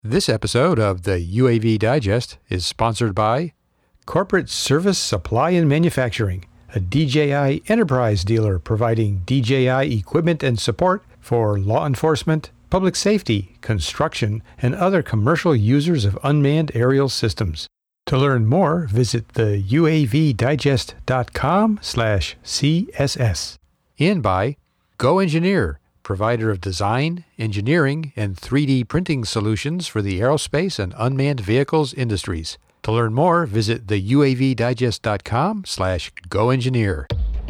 This episode of the UAV Digest is sponsored by Corporate Service Supply and Manufacturing, a DJI enterprise dealer providing DJI equipment and support for law enforcement, public safety, construction, and other commercial users of unmanned aerial systems. To learn more, visit the uavdigest.com/CSS. And by Go Engineer, provider of design, engineering, and 3D printing solutions for the aerospace and unmanned vehicles industries. To learn more, visit the uavdigest.com/goengineer.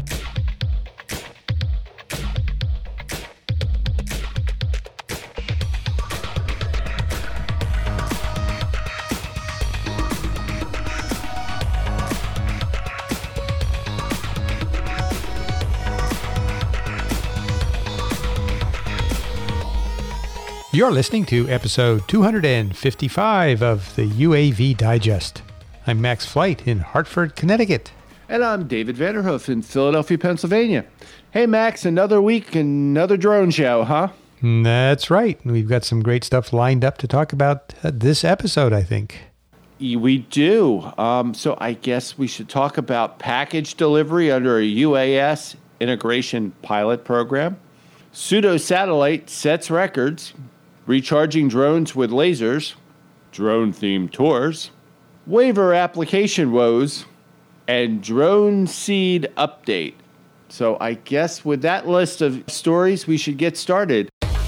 You're listening to episode 255 of the UAV Digest. I'm Max Flight in Hartford, Connecticut. And I'm David Vanderhoof in Philadelphia, Pennsylvania. Hey, Max, another week, another drone show, huh? That's right. We've got some great stuff lined up to talk about this episode, I think. We do. So I guess we should talk about package delivery under a UAS integration pilot program. Pseudo-satellite sets records. Recharging drones with lasers, drone-themed tours, waiver application woes, and drone seed update. So I guess with that list of stories, we should get started.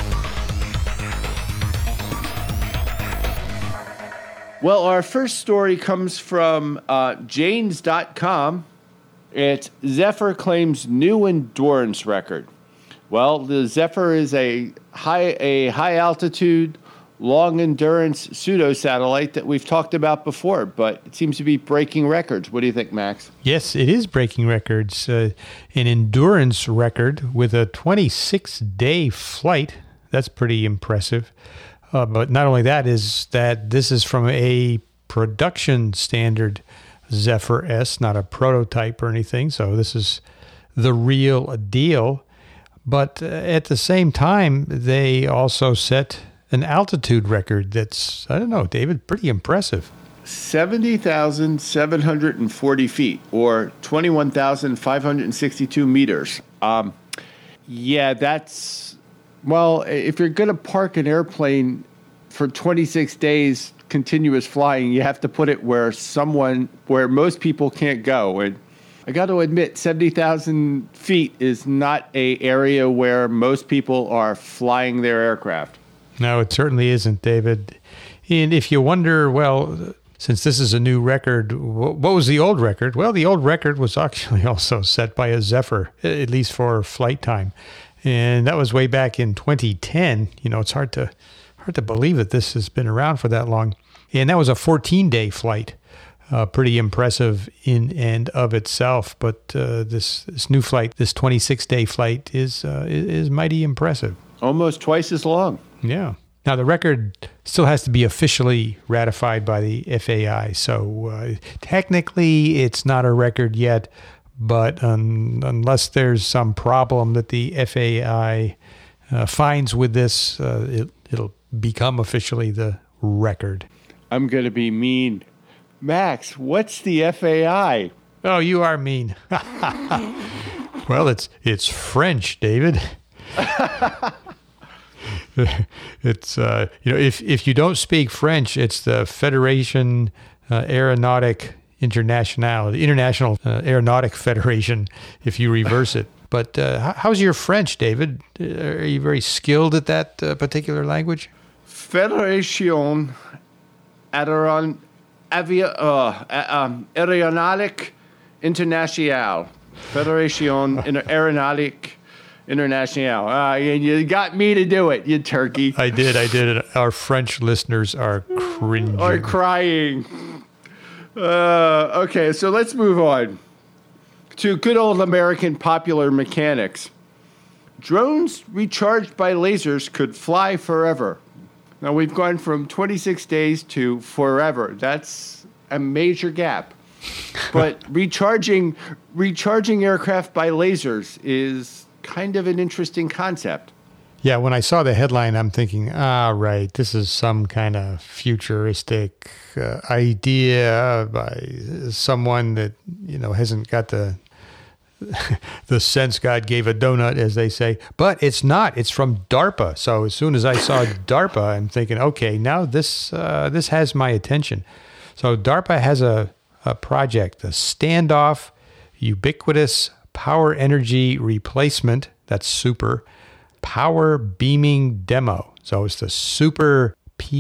Well, our first story comes from Janes.com. It's Zephyr claims new endurance record. Well, the Zephyr is a high-altitude, long-endurance pseudo-satellite that we've talked about before, but it seems to be breaking records. What do you think, Max? Yes, it is breaking records. An endurance record with a 26-day flight. That's pretty impressive. But not only that, is that this is from a production standard Zephyr S, not a prototype or anything. So this is the real deal. But at the same time, they also set an altitude record that's, I don't know, David, pretty impressive. 70,740 feet, or 21,562 meters. Yeah, that's, well, if you're going to park an airplane for 26 days continuous flying, you have to put it where most people can't go. And I got to admit, 70,000 feet is not an area where most people are flying their aircraft. No, it certainly isn't, David. And if you wonder, well, since this is a new record, what was the old record? Well, the old record was actually also set by a Zephyr, at least for flight time. And that was way back in 2010. You know, it's hard to believe that this has been around for that long. And that was a 14-day flight. Pretty impressive in and of itself, but this new flight, this 26-day flight, is mighty impressive. Almost twice as long. Yeah. Now the record still has to be officially ratified by the FAI, so technically it's not a record yet. But unless there's some problem that the FAI finds with this, it'll become officially the record. I'm going to be mean. Max, what's the FAI? Oh, you are mean. Well, it's French, David. It's if you don't speak French, it's the Fédération Aéronautique Internationale, the International Aeronautic Federation, if you reverse it. But how's your French, David? Are you very skilled at that particular language? Fédération Aéronautique Internationale. Fédération Aéronautique Internationale. And you got me to do it, you turkey. I did. Our French listeners are cringing. Are crying. Okay, so let's move on to good old American popular mechanics. Drones recharged by lasers could fly forever. Now, we've gone from 26 days to forever. That's a major gap. But recharging aircraft by lasers is kind of an interesting concept. Yeah, when I saw the headline, I'm thinking, right, this is some kind of futuristic idea by someone that, hasn't got the sense God gave a donut, as they say. But it's not. It's from DARPA. So as soon as I saw DARPA, I'm thinking, okay, now this has my attention. So DARPA has a project, the Standoff Ubiquitous Power Energy Replacement, that's super, Power Beaming Demo. So it's the Super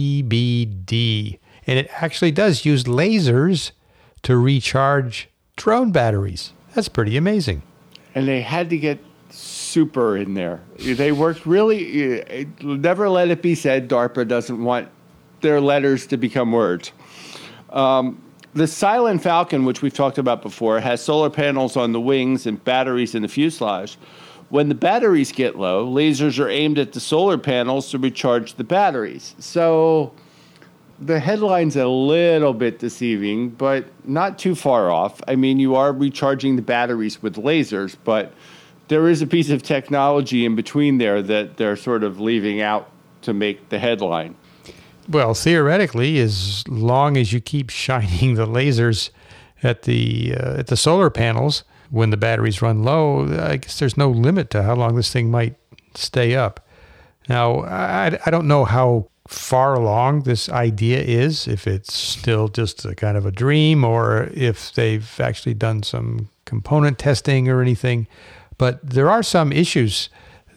PBD. And it actually does use lasers to recharge drone batteries. That's pretty amazing. And they had to get super in there. They worked really, never let it be said DARPA doesn't want their letters to become words. The Silent Falcon, which we've talked about before, has solar panels on the wings and batteries in the fuselage. When the batteries get low, lasers are aimed at the solar panels to recharge the batteries. So the headline's a little bit deceiving, but not too far off. I mean, you are recharging the batteries with lasers, but there is a piece of technology in between there that they're sort of leaving out to make the headline. Well, theoretically, as long as you keep shining the lasers at the solar panels when the batteries run low, I guess there's no limit to how long this thing might stay up. Now, I don't know how far along this idea is, if it's still just a kind of a dream or if they've actually done some component testing or anything. But there are some issues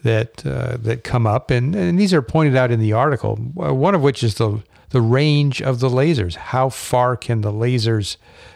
that come up, and these are pointed out in the article, one of which is the range of the lasers. How far can the lasers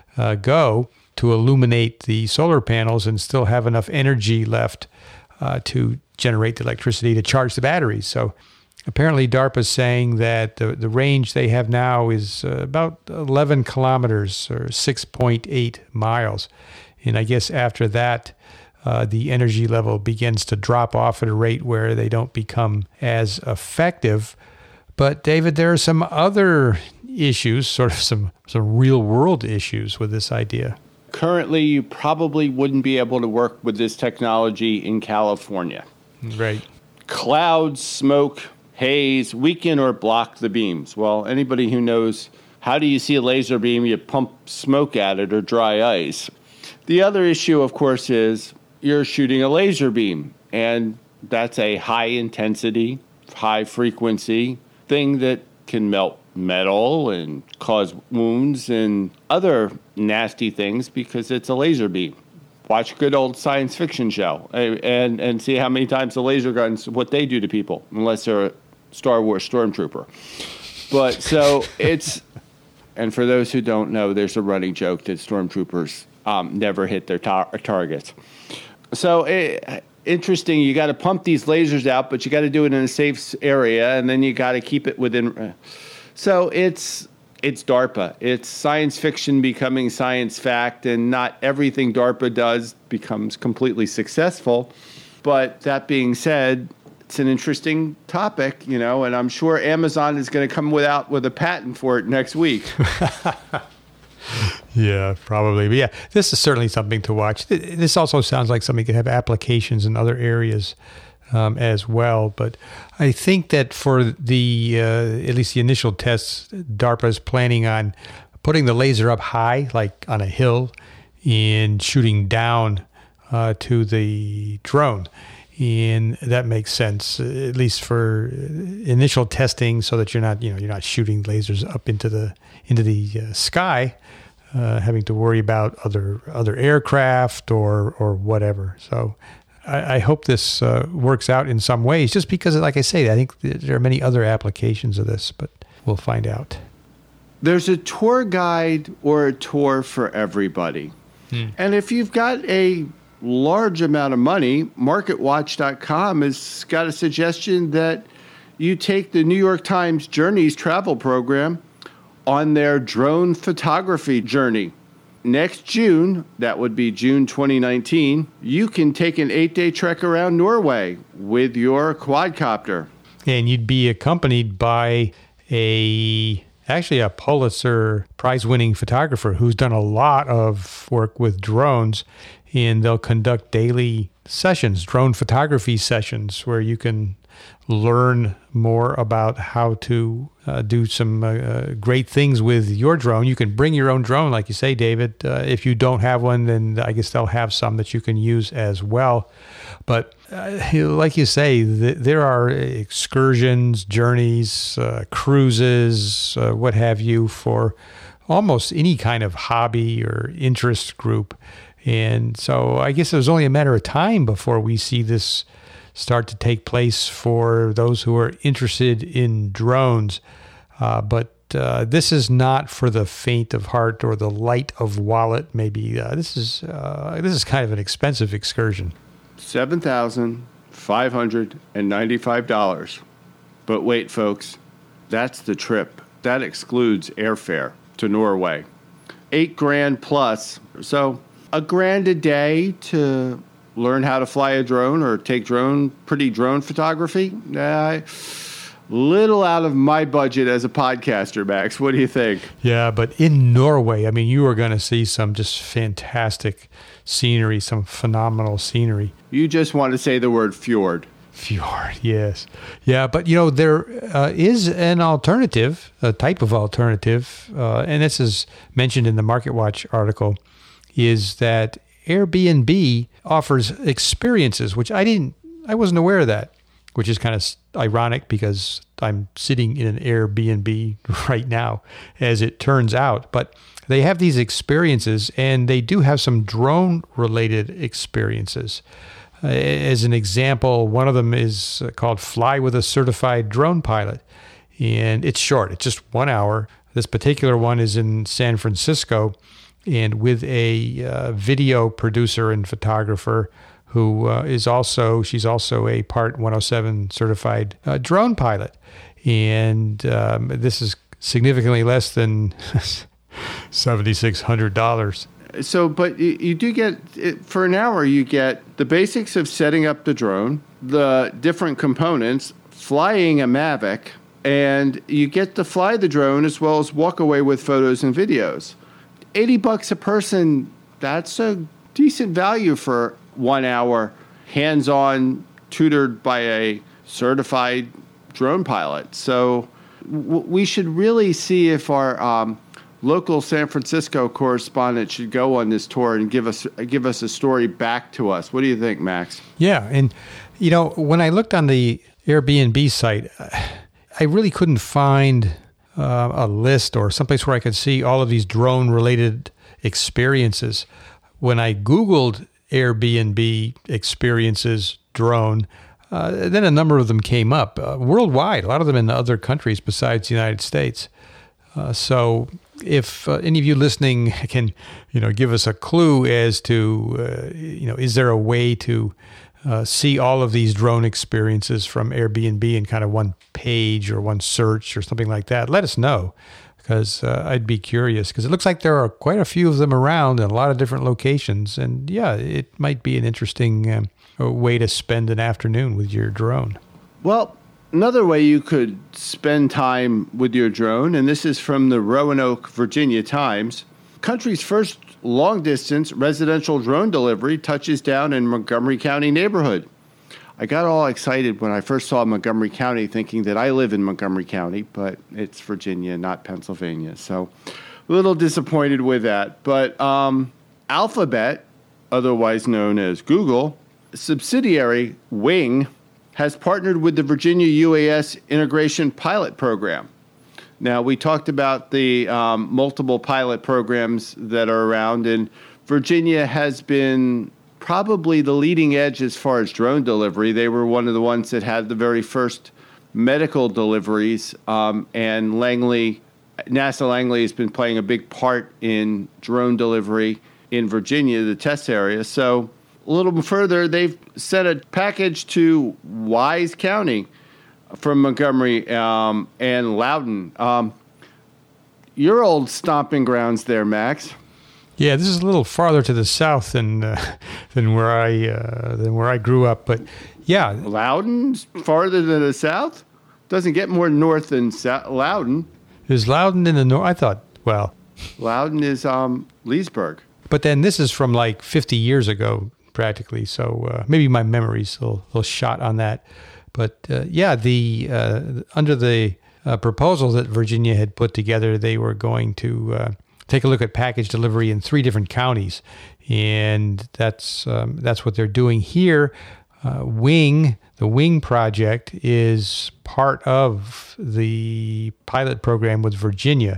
go to illuminate the solar panels and still have enough energy left to generate the electricity to charge the batteries? So apparently DARPA is saying that the range they have now is about 11 kilometers or 6.8 miles. And I guess after that, the energy level begins to drop off at a rate where they don't become as effective. But David, there are some other issues, sort of some real world issues with this idea. Currently, you probably wouldn't be able to work with this technology in California. Right. Clouds, smoke, haze, weaken or block the beams. Well, anybody who knows how do you see a laser beam, you pump smoke at it or dry ice. The other issue, of course, is you're shooting a laser beam, and that's a high-intensity, high-frequency thing that can melt metal and cause wounds and other nasty things because it's a laser beam. Watch a good old science fiction show and see how many times the laser guns, what they do to people, unless they're a Star Wars stormtrooper. But so it's, and for those who don't know, there's a running joke that stormtroopers never hit their targets. So interesting, you got to pump these lasers out, but you got to do it in a safe area, and then you got to keep it within. So it's DARPA. It's science fiction becoming science fact, and not everything DARPA does becomes completely successful. But that being said, it's an interesting topic, and I'm sure Amazon is going to come with a patent for it next week. Yeah, probably. But yeah, this is certainly something to watch. This also sounds like something that could have applications in other areas as well. But I think that for the at least the initial tests, DARPA is planning on putting the laser up high, like on a hill, and shooting down to the drone. And that makes sense, at least for initial testing, so that you're not shooting lasers up into the sky, having to worry about other aircraft or whatever. So I hope this works out in some ways, just because, like I say, I think there are many other applications of this, but we'll find out. There's a tour guide or a tour for everybody. And if you've got a large amount of money, MarketWatch.com has got a suggestion that you take the New York Times Journeys travel program on their drone photography journey. Next June, that would be June 2019, you can take an 8-day trek around Norway with your quadcopter. And you'd be accompanied by a Pulitzer Prize-winning photographer who's done a lot of work with drones, and they'll conduct daily sessions, drone photography sessions, where you can learn more about how to do some great things with your drone. You can bring your own drone, like you say, David. If you don't have one, then I guess they'll have some that you can use as well. But like you say, there are excursions, journeys, cruises, what have you, for almost any kind of hobby or interest group. And so I guess it was only a matter of time before we see this start to take place for those who are interested in drones. But this is not for the faint of heart or the light of wallet. Maybe this is kind of an expensive excursion. $7,595. But wait, folks, that's the trip. That excludes airfare to Norway. $8,000 plus. So $1,000 a day to learn how to fly a drone or take pretty drone photography. Little out of my budget as a podcaster, Max. What do you think? Yeah, but in Norway, I mean, you are going to see some just fantastic scenery, some phenomenal scenery. You just want to say the word fjord. Fjord, yes. Yeah, but, there is an alternative, a type of alternative, and this is mentioned in the MarketWatch article, is that Airbnb offers experiences, which I wasn't aware of that, which is kind of ironic because I'm sitting in an Airbnb right now, as it turns out. But they have these experiences, and they do have some drone-related experiences. As an example, one of them is called Fly with a Certified Drone Pilot, and it's short. It's just 1 hour. This particular one is in San Francisco, and with a video producer and photographer who she's also a Part 107 certified drone pilot. And this is significantly less than $7,600. So, but you do get, for an hour, you get the basics of setting up the drone, the different components, flying a Mavic, and you get to fly the drone as well as walk away with photos and videos. $80 a person, that's a decent value for 1 hour, hands-on, tutored by a certified drone pilot. So we should really see if our local San Francisco correspondent should go on this tour and give us a story back to us. What do you think, Max? Yeah, and when I looked on the Airbnb site, I really couldn't find a list or someplace where I could see all of these drone-related experiences. When I Googled Airbnb experiences drone, then a number of them came up worldwide, a lot of them in other countries besides the United States. So if any of you listening can, give us a clue as to, is there a way to see all of these drone experiences from Airbnb in kind of one page or one search or something like that, let us know, because I'd be curious, because it looks like there are quite a few of them around in a lot of different locations. And yeah, it might be an interesting way to spend an afternoon with your drone. Well, another way you could spend time with your drone, and this is from the Roanoke, Virginia Times, country's first long-distance residential drone delivery touches down in Montgomery County neighborhood. I got all excited when I first saw Montgomery County, thinking that I live in Montgomery County, but it's Virginia, not Pennsylvania. So a little disappointed with that. But Alphabet, otherwise known as Google, subsidiary Wing, has partnered with the Virginia UAS Integration Pilot Program. Now, we talked about the multiple pilot programs that are around, and Virginia has been probably the leading edge as far as drone delivery. They were one of the ones that had the very first medical deliveries, and NASA Langley has been playing a big part in drone delivery in Virginia, the test area. So a little bit further, they've sent a package to Wise County from Montgomery and Loudoun. Your old stomping grounds there, Max. Yeah, this is a little farther to the south than where I grew up, but yeah, Loudoun's farther than the south. Doesn't get more north than Loudoun. Is Loudoun in the north? I thought. Well, Loudoun is Leesburg. But then this is from like 50 years ago, practically. So maybe my memory's a little shot on that. But under the proposal that Virginia had put together, they were going to take a look at package delivery in 3 different counties, and that's what they're doing here. The Wing project is part of the pilot program with Virginia,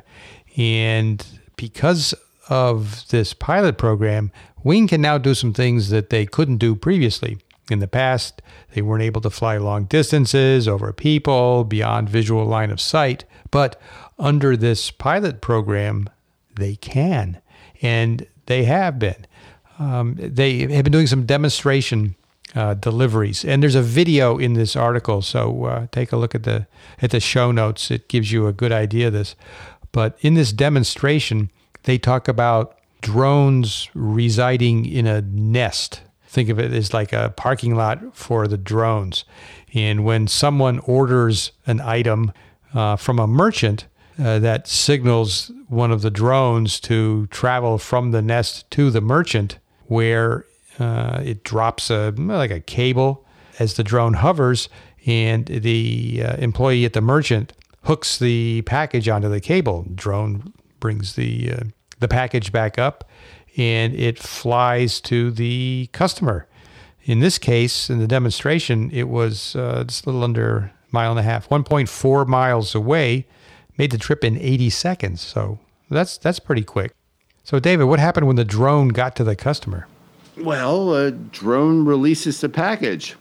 and because of this pilot program, Wing can now do some things that they couldn't do previously. In the past, they weren't able to fly long distances, over people, beyond visual line of sight. But under this pilot program, they can. And they have been. They have been doing some demonstration deliveries. And there's a video in this article, so take a look at the show notes. It gives you a good idea of this. But in this demonstration, they talk about drones residing in a nest. Think of it as like a parking lot for the drones. And when someone orders an item from a merchant, that signals one of the drones to travel from the nest to the merchant, where it drops like a cable as the drone hovers, and the employee at the merchant hooks the package onto the cable. Drone brings the package back up, and it flies to the customer. In this case, in the demonstration, it was just a little under a mile and a half, 1.4 miles away, made the trip in 80 seconds. So that's pretty quick. So, David, what happened when the drone got to the customer? Well, a drone releases the package.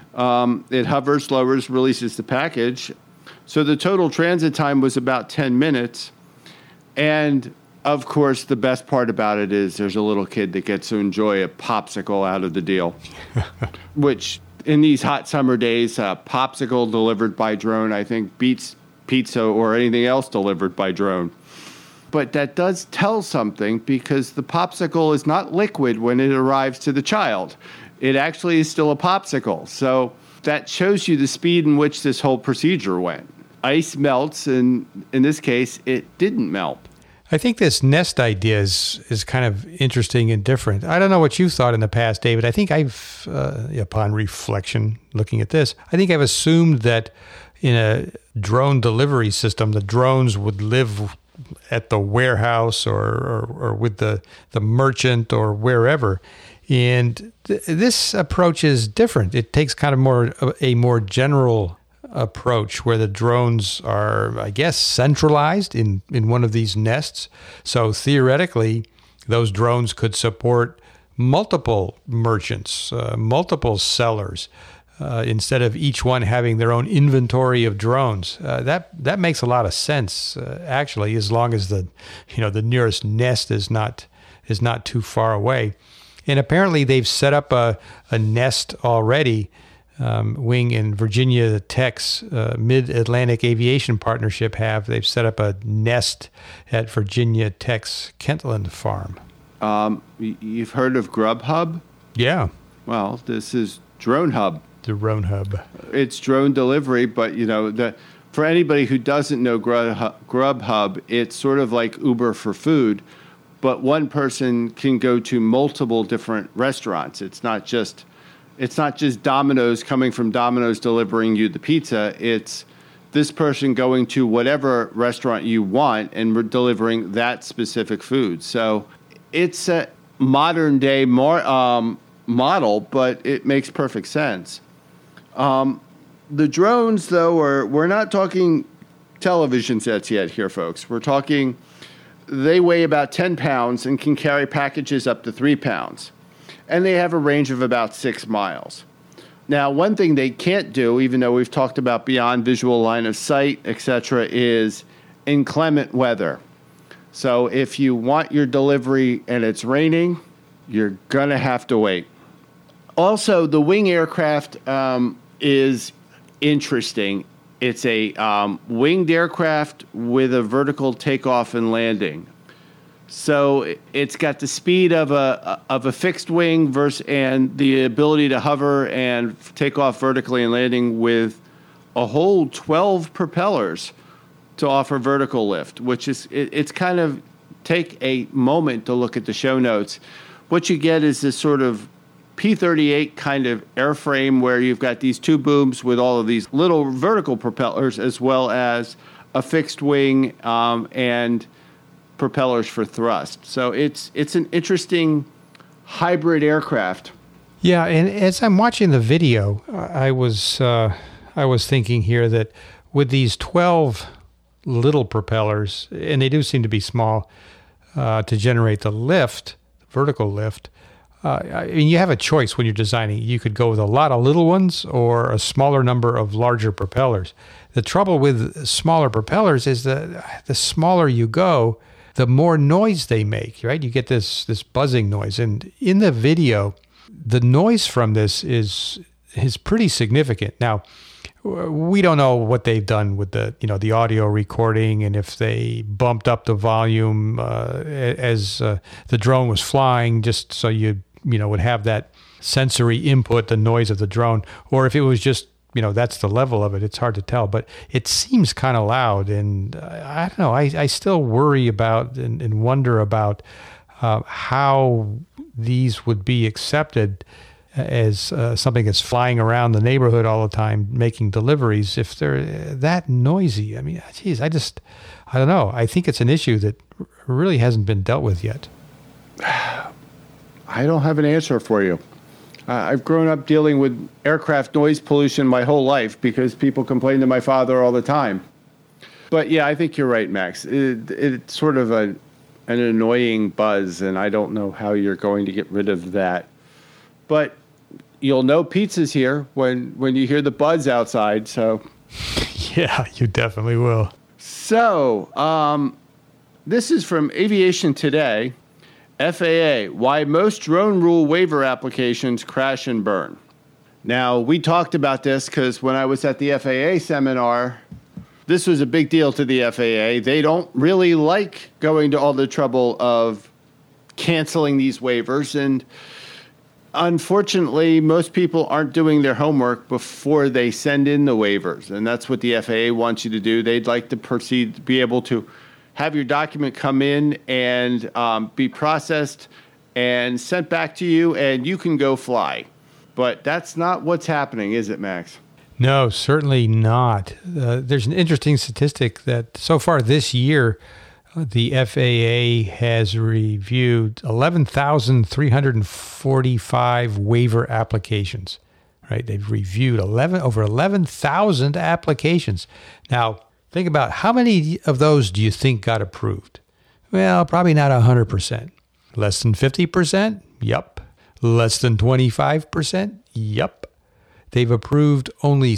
It hovers, lowers, releases the package. So the total transit time was about 10 minutes. And of course, the best part about it is there's a little kid that gets to enjoy a popsicle out of the deal, which in these hot summer days, a popsicle delivered by drone, I think, beats pizza or anything else delivered by drone. But that does tell something, because the popsicle is not liquid when it arrives to the child. It actually is still a popsicle. So that shows you the speed in which this whole procedure went. Ice melts, and in this case, it didn't melt. I think this nest idea is kind of interesting and different. I don't know what you've thought in the past, David. I think I've, upon reflection, looking at this, I think I've assumed that in a drone delivery system, the drones would live at the warehouse or with the merchant or wherever. And this approach is different. It takes kind of a more general approach, where the drones are, I guess, centralized in one of these nests. So theoretically, those drones could support multiple merchants, multiple sellers, instead of each one having their own inventory of drones. That makes a lot of sense, actually, as long as the nearest nest is not too far away. And apparently they've set up a nest already. Wing and Virginia Tech's Mid-Atlantic Aviation Partnership they've set up a nest at Virginia Tech's Kentland farm. You've heard of Grubhub? Yeah. Well, this is Drone Hub. The Drone Hub. It's drone delivery, but for anybody who doesn't know Grubhub, it's sort of like Uber for food, but one person can go to multiple different restaurants. It's not just Domino's coming from Domino's delivering you the pizza. It's this person going to whatever restaurant you want and delivering that specific food. So it's a modern day model, but it makes perfect sense. The drones, though, we're not talking television sets yet here, folks. We're talking, they weigh about 10 pounds and can carry packages up to 3 pounds. And they have a range of about 6 miles. Now, one thing they can't do, even though we've talked about beyond visual line of sight, etc., is inclement weather. So if you want your delivery and it's raining, you're going to have to wait. Also, the Wing aircraft is interesting. It's a winged aircraft with a vertical takeoff and landing. So it's got the speed of a fixed wing and the ability to hover and take off vertically and landing with a whole 12 propellers to offer vertical lift, which is, it's kind of, take a moment to look at the show notes. What you get is this sort of P-38 kind of airframe where you've got these two booms with all of these little vertical propellers as well as a fixed wing and propellers for thrust. So it's an interesting hybrid aircraft. Yeah, and as I'm watching the video, I was thinking here that with these 12 little propellers, and they do seem to be small, to generate the lift, vertical lift. I mean, you have a choice when you're designing. You could go with a lot of little ones or a smaller number of larger propellers. The trouble with smaller propellers is that the smaller you go, the more noise they make, right? You get this buzzing noise. And in the video, the noise from this is pretty significant. Now, we don't know what they've done with the audio recording and if they bumped up the volume as the drone was flying, just so you would have that sensory input, the noise of the drone, or if it was just that's the level of it. It's hard to tell, but it seems kind of loud, and I don't know. I still worry about and wonder about how these would be accepted as something that's flying around the neighborhood all the time, making deliveries, if they're that noisy. I mean, geez, I don't know. I think it's an issue that really hasn't been dealt with yet. I don't have an answer for you. I've grown up dealing with aircraft noise pollution my whole life because people complain to my father all the time. But yeah, I think you're right, Max. It's sort of an annoying buzz, and I don't know how you're going to get rid of that. But you'll know pizza's here when you hear the buzz outside. So yeah, you definitely will. So this is from Aviation Today. FAA, why most drone rule waiver applications crash and burn. Now, we talked about this because when I was at the FAA seminar, this was a big deal to the FAA. They don't really like going to all the trouble of canceling these waivers. And unfortunately, most people aren't doing their homework before they send in the waivers. And that's what the FAA wants you to do. They'd like to proceed to be able to have your document come in and be processed and sent back to you, and you can go fly. But that's not what's happening, is it, Max? No, certainly not. There's an interesting statistic that so far this year, the FAA has reviewed 11,345 waiver applications. Right? They've reviewed over 11,000 applications. Now, think about how many of those do you think got approved? Well, probably not 100%. Less than 50%? Yup. Less than 25%? Yup. They've approved only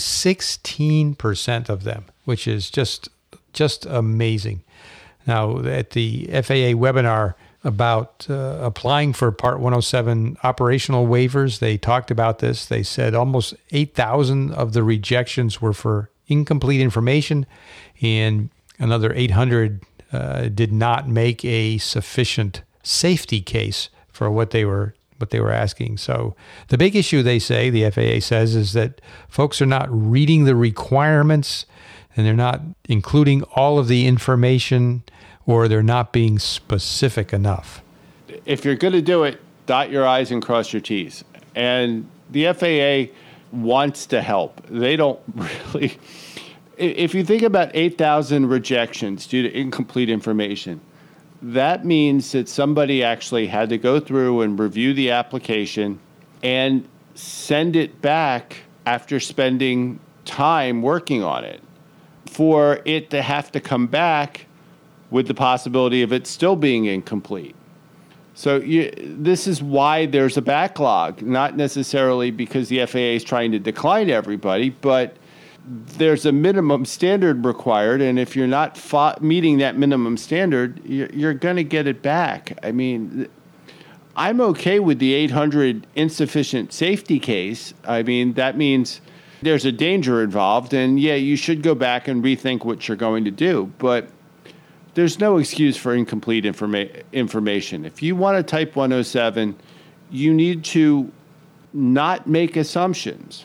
16% of them, which is just amazing. Now, at the FAA webinar about applying for Part 107 operational waivers, they talked about this. They said almost 8,000 of the rejections were for incomplete information, and another 800 did not make a sufficient safety case for what they were asking. So the big issue, they say, the FAA says, is that folks are not reading the requirements, and they're not including all of the information, or they're not being specific enough. If you're going to do it, dot your I's and cross your T's. And the FAA wants to help. They don't really. If you think about 8,000 rejections due to incomplete information, that means that somebody actually had to go through and review the application and send it back after spending time working on it, for it to have to come back with the possibility of it still being incomplete. So this is why there's a backlog, not necessarily because the FAA is trying to decline everybody, but there's a minimum standard required, and if you're not meeting that minimum standard, you're going to get it back. I mean, I'm okay with the 800 insufficient safety case. I mean, that means there's a danger involved, and yeah, you should go back and rethink what you're going to do, but there's no excuse for incomplete information. If you want a Type 107, you need to not make assumptions.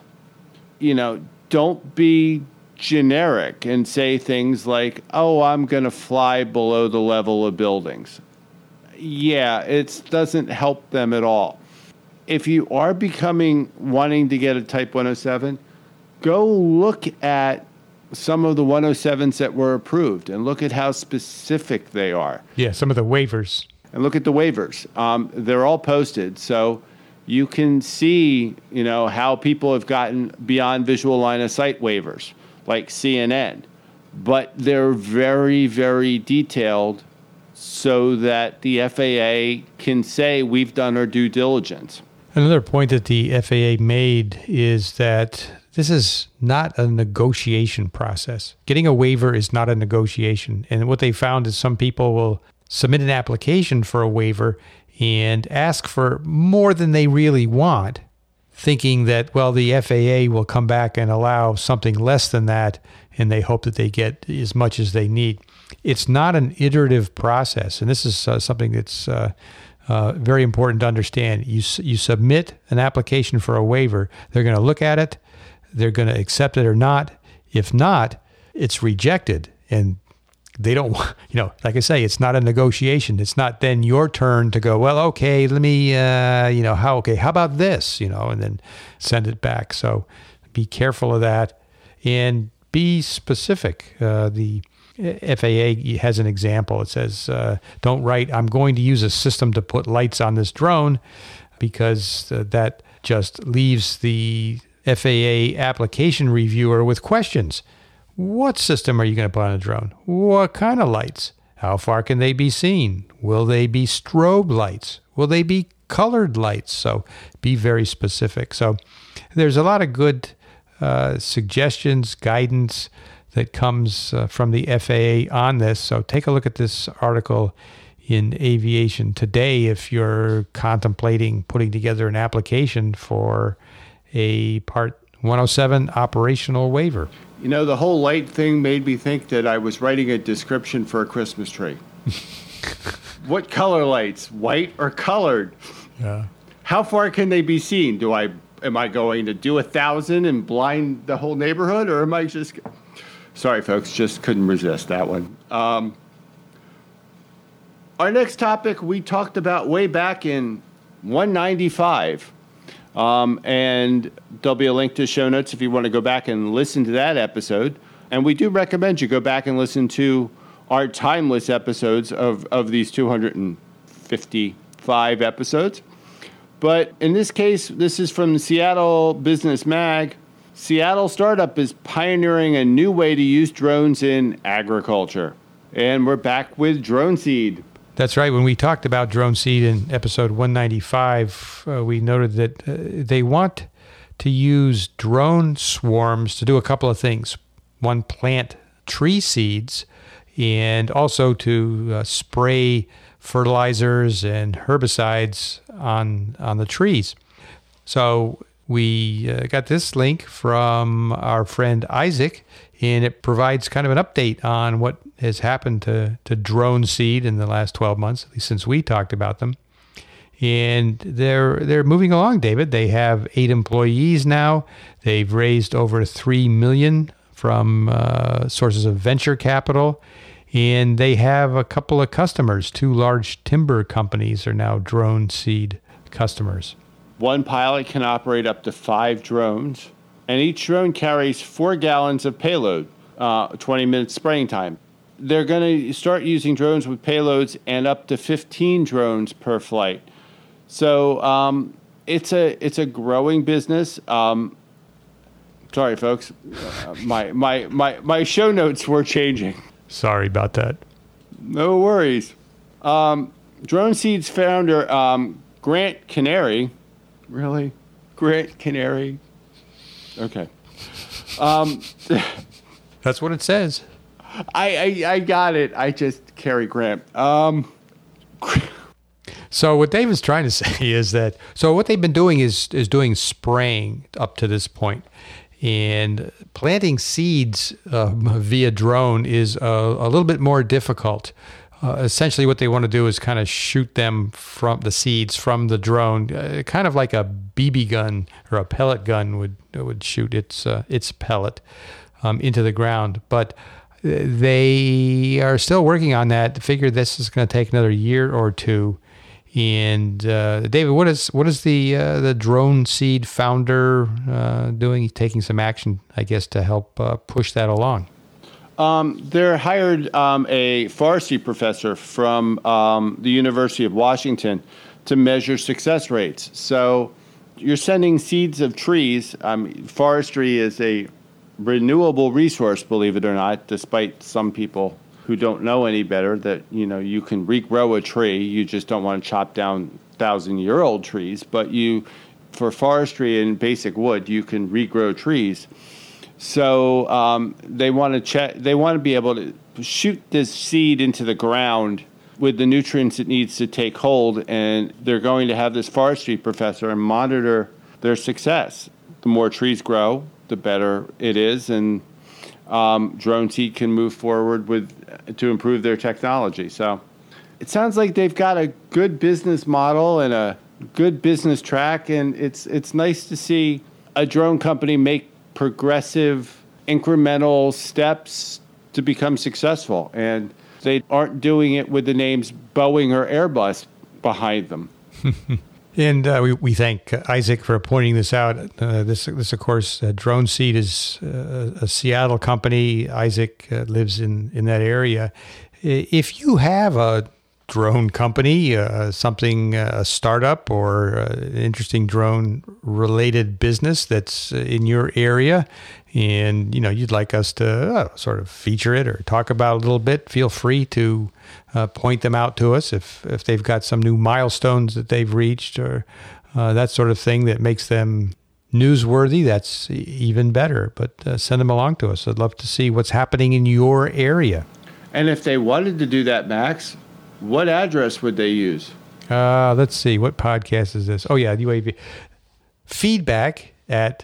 Don't be generic and say things like, oh, I'm going to fly below the level of buildings. Yeah, it doesn't help them at all. if you are wanting to get a Type 107, go look at some of the 107s that were approved and look at how specific they are. Yeah, some of the waivers. And look at the waivers. They're all posted, so you can see, how people have gotten beyond visual line of sight waivers, like CNN. But they're very, very detailed so that the FAA can say we've done our due diligence. Another point that the FAA made is that this is not a negotiation process. Getting a waiver is not a negotiation. And what they found is some people will submit an application for a waiver and ask for more than they really want, thinking that, well, the FAA will come back and allow something less than that, and they hope that they get as much as they need. It's not an iterative process, and this is something that's very important to understand. You submit an application for a waiver. They're going to look at it. They're going to accept it or not. If not, it's rejected, and they don't, like I say, it's not a negotiation. It's not then your turn to go, well, okay, let me, how about this, and then send it back. So be careful of that and be specific. The FAA has an example. It says, don't write, I'm going to use a system to put lights on this drone, because that just leaves the FAA application reviewer with questions. What system are you going to put on a drone? What kind of lights? How far can they be seen? Will they be strobe lights? Will they be colored lights? So be very specific. So there's a lot of good suggestions, guidance that comes from the FAA on this. So take a look at this article in Aviation Today if you're contemplating putting together an application for a Part 107 operational waiver. The whole light thing made me think that I was writing a description for a Christmas tree. What color lights? White or colored? Yeah. How far can they be seen? Am I going to do 1,000 and blind the whole neighborhood, or am I just... Sorry, folks, just couldn't resist that one. Our next topic we talked about way back in 195. And there'll be a link to show notes if you want to go back and listen to that episode. And we do recommend you go back and listen to our timeless episodes of these 255 episodes. But in this case, this is from the Seattle Business Mag. Seattle startup is pioneering a new way to use drones in agriculture. And we're back with Drone Seed. That's right. When we talked about Drone Seed in episode 195, we noted that they want to use drone swarms to do a couple of things. One, plant tree seeds, and also to spray fertilizers and herbicides on the trees. So we got this link from our friend Isaac, and it provides kind of an update on what has happened to Drone Seed in the last 12 months, at least since we talked about them. And they're moving along, David. They have 8 employees now. They've raised over $3 million from sources of venture capital. And they have a couple of customers. 2 large timber companies are now Drone Seed customers. One pilot can operate up to 5 drones, and each drone carries 4 gallons of payload, 20 minutes spraying time. They're going to start using drones with payloads and up to 15 drones per flight. So it's a growing business. Sorry, folks, my show notes were changing. Sorry about that. No worries. Drone Seed's founder, Grant Canary. Really? Grant Canary? Okay. That's what it says. I got it. I just Cary Grant. So what Dave is trying to say is that, so what they've been doing is doing spraying up to this point. And planting seeds via drone is a little bit more difficult. Essentially what they want to do is kind of shoot them from the seeds from the drone, kind of like a BB gun or a pellet gun would shoot its pellet into the ground. But they are still working on that. Figure this is going to take another year or two. And David, what is the Drone Seed founder doing? He's taking some action, I guess, to help push that along. They're hired a forestry professor from the University of Washington to measure success rates. So you're sending seeds of trees. Forestry is a renewable resource, believe it or not, despite some people who don't know any better that, you can regrow a tree. You just don't want to chop down 1,000-year-old trees. But for forestry and basic wood, you can regrow trees. So they want to be able to shoot this seed into the ground with the nutrients it needs to take hold, and they're going to have this forestry professor and monitor their success. The more trees grow, the better it is, and Drone Seed can move forward to improve their technology. So it sounds like they've got a good business model and a good business track, and it's nice to see a drone company make progressive, incremental steps to become successful. And they aren't doing it with the names Boeing or Airbus behind them. And we thank Isaac for pointing this out. This of course, Drone Seed is a Seattle company. Isaac lives in that area. If you have a drone company, a startup or an interesting drone-related business that's in your area, and you'd like us to sort of feature it or talk about it a little bit, feel free to point them out to us if they've got some new milestones that they've reached or that sort of thing that makes them newsworthy. That's even better. But send them along to us. I'd love to see what's happening in your area. And if they wanted to do that, Max, what address would they use? Let's see. What podcast is this? Oh, yeah, UAV. Feedback at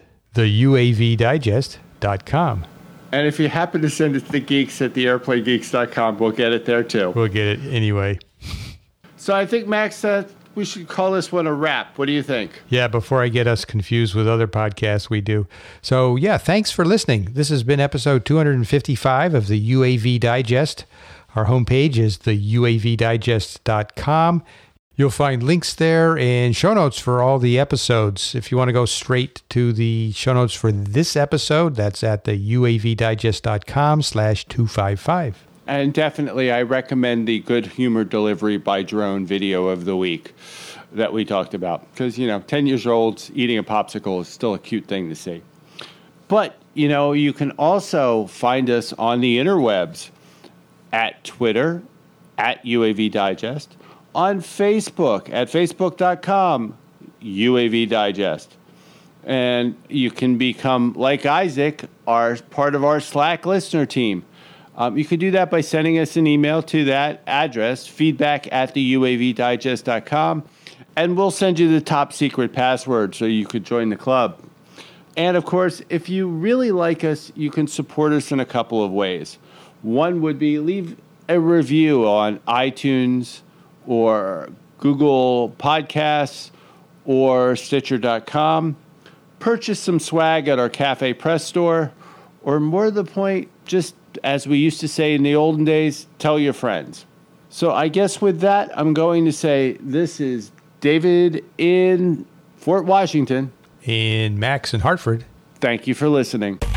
theuavdigest.com. And if you happen to send it to the geeks at theairplanegeeks.com, we'll get it there too. We'll get it anyway. So I think, Max, we should call this one a wrap. What do you think? Yeah, before I get us confused with other podcasts we do. So, yeah, thanks for listening. This has been episode 255 of the UAV Digest. Our homepage is theuavdigest.com. You'll find links there and show notes for all the episodes. If you want to go straight to the show notes for this episode, that's at theuavdigest.com/255. And definitely, I recommend the Good Humor Delivery by Drone video of the week that we talked about. Because, 10 years old eating a popsicle is still a cute thing to see. But, you can also find us on the interwebs at Twitter, at UAV Digest, on Facebook at facebook.com, UAV Digest. And you can become, like Isaac, part of our Slack listener team. You can do that by sending us an email to that address, feedback at theuavdigest.com, and we'll send you the top secret password so you could join the club. And, of course, if you really like us, you can support us in a couple of ways. One would be leave a review on iTunes or Google Podcasts or Stitcher.com. Purchase some swag at our Cafe Press store, or more to the point, just as we used to say in the olden days, tell your friends. So I guess with that, I'm going to say this is David in Fort Washington. And Max in Hartford. Thank you for listening.